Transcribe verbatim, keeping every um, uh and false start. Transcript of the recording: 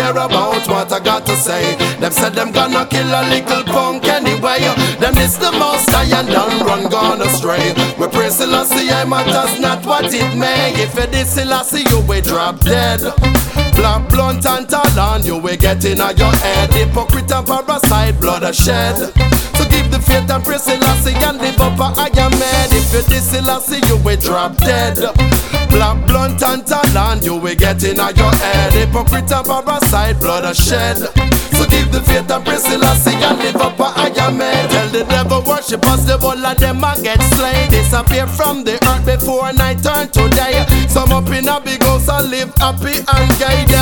care about what I got to say. Them said them gonna kill a little punk anyway. Them is the most high and done run gone astray. We pray Selassie, I matters not what it may. If it is Selassie, you will drop dead. Black blunt and talon, you will get in on your head. Hypocrite and parasite, blood a shed. So give the faith and pray Selassie and live up a higher man. If you this Selassie, you will drop dead. Black blunt and talon, you will get in on your head. Hypocrite and parasite, blood a shed. So give the faith and pray Selassie and live up a higher man. Tell the devil worship us, the whole of them a get slain. Disappear from the earth before night turn to day. Some up in a big house and live happy and gay.